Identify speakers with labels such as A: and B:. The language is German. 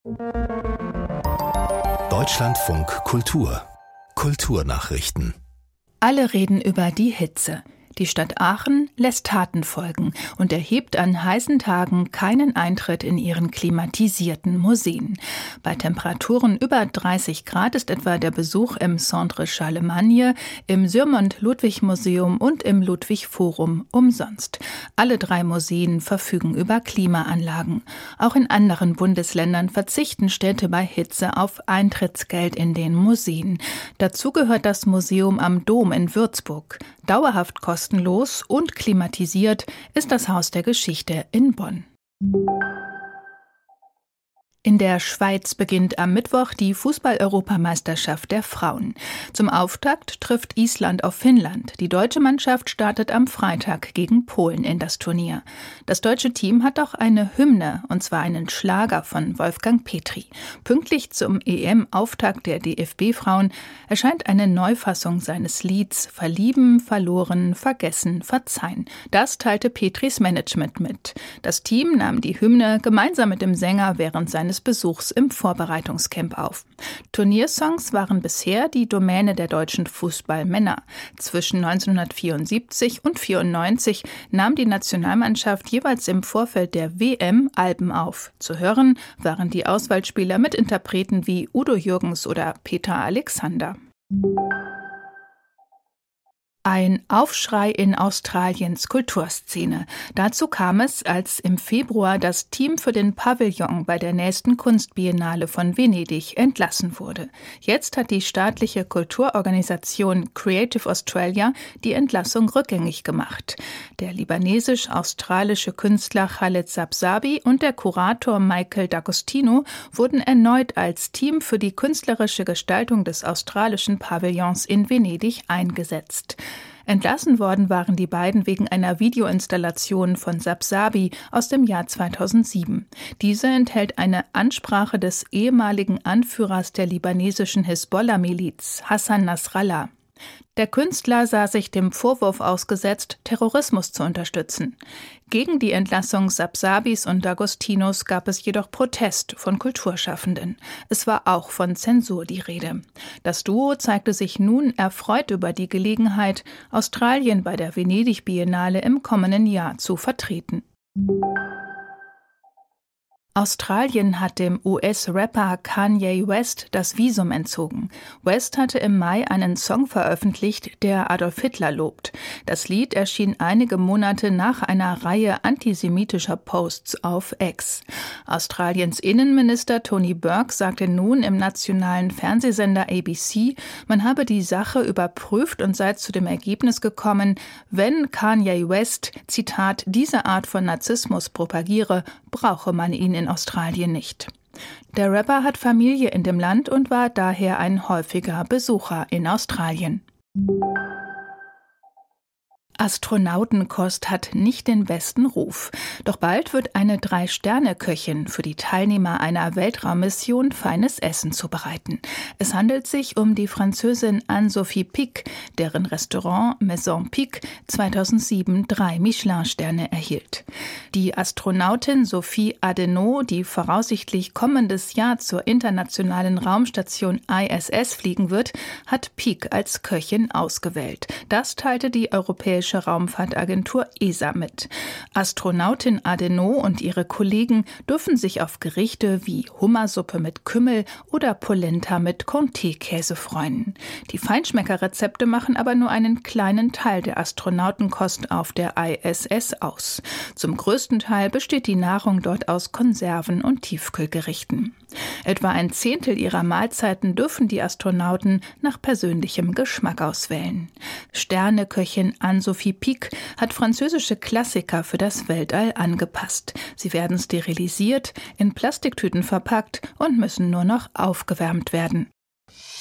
A: Deutschlandfunk Kultur. Kulturnachrichten.
B: Alle reden über die Hitze. Die Stadt Aachen lässt Taten folgen und erhebt an heißen Tagen keinen Eintritt in ihren klimatisierten Museen. Bei Temperaturen über 30 Grad ist etwa der Besuch im Centre Charlemagne, im Syrmond-Ludwig-Museum und im Ludwig-Forum umsonst. Alle 3 Museen verfügen über Klimaanlagen. Auch in anderen Bundesländern verzichten Städte bei Hitze auf Eintrittsgeld in den Museen. Dazu gehört das Museum am Dom in Würzburg. Dauerhaft kostenlos und klimatisiert ist das Haus der Geschichte in Bonn. In der Schweiz beginnt am Mittwoch die Fußball-Europameisterschaft der Frauen. Zum Auftakt trifft Island auf Finnland. Die deutsche Mannschaft startet am Freitag gegen Polen in das Turnier. Das deutsche Team hat auch eine Hymne, und zwar einen Schlager von Wolfgang Petri. Pünktlich zum EM-Auftakt der DFB-Frauen erscheint eine Neufassung seines Lieds Verlieben, verloren, vergessen, verzeihen. Das teilte Petris Management mit. Das Team nahm die Hymne gemeinsam mit dem Sänger während seines Besuchs im Vorbereitungscamp auf. Turniersongs waren bisher die Domäne der deutschen Fußballmänner. Zwischen 1974 und 1994 nahm die Nationalmannschaft jeweils im Vorfeld der WM Alben auf. Zu hören waren die Auswahlspieler mit Interpreten wie Udo Jürgens oder Peter Alexander. Ein Aufschrei in Australiens Kulturszene. Dazu kam es, als im Februar das Team für den Pavillon bei der nächsten Kunstbiennale von Venedig entlassen wurde. Jetzt hat die staatliche Kulturorganisation Creative Australia die Entlassung rückgängig gemacht. Der libanesisch-australische Künstler Khaled Sabzabi und der Kurator Michael D'Agostino wurden erneut als Team für die künstlerische Gestaltung des australischen Pavillons in Venedig eingesetzt. Entlassen worden waren die beiden wegen einer Videoinstallation von Sabzabi aus dem Jahr 2007. Diese enthält eine Ansprache des ehemaligen Anführers der libanesischen Hisbollah-Miliz, Hassan Nasrallah. Der Künstler sah sich dem Vorwurf ausgesetzt, Terrorismus zu unterstützen. Gegen die Entlassung Sabzabis und D'Agostinos gab es jedoch Protest von Kulturschaffenden. Es war auch von Zensur die Rede. Das Duo zeigte sich nun erfreut über die Gelegenheit, Australien bei der Venedig-Biennale im kommenden Jahr zu vertreten. Australien hat dem US-Rapper Kanye West das Visum entzogen. West hatte im Mai einen Song veröffentlicht, der Adolf Hitler lobt. Das Lied erschien einige Monate nach einer Reihe antisemitischer Posts auf X. Australiens Innenminister Tony Burke sagte nun im nationalen Fernsehsender ABC, man habe die Sache überprüft und sei zu dem Ergebnis gekommen, wenn Kanye West, Zitat, diese Art von Narzissmus propagiere, brauche man ihn in Australien nicht. Der Rapper hat Familie in dem Land und war daher ein häufiger Besucher in Australien. Astronautenkost hat nicht den besten Ruf. Doch bald wird eine 3-Sterne-Köchin für die Teilnehmer einer Weltraummission feines Essen zubereiten. Es handelt sich um die Französin Anne-Sophie Pic, deren Restaurant Maison Pic 2007 3 Michelin-Sterne erhielt. Die Astronautin Sophie Adenau, die voraussichtlich kommendes Jahr zur internationalen Raumstation ISS fliegen wird, hat Pic als Köchin ausgewählt. Das teilte die Europäische Raumfahrtagentur ESA mit. Astronautin Adenau und ihre Kollegen dürfen sich auf Gerichte wie Hummersuppe mit Kümmel oder Polenta mit Comté-Käse freuen. Die Feinschmeckerrezepte machen aber nur einen kleinen Teil der Astronautenkost auf der ISS aus. Zum größten Teil besteht die Nahrung dort aus Konserven und Tiefkühlgerichten. Etwa ein Zehntel ihrer Mahlzeiten dürfen die Astronauten nach persönlichem Geschmack auswählen. Sterneköchin Anne-Sophie Pic hat französische Klassiker für das Weltall angepasst. Sie werden sterilisiert, in Plastiktüten verpackt und müssen nur noch aufgewärmt werden.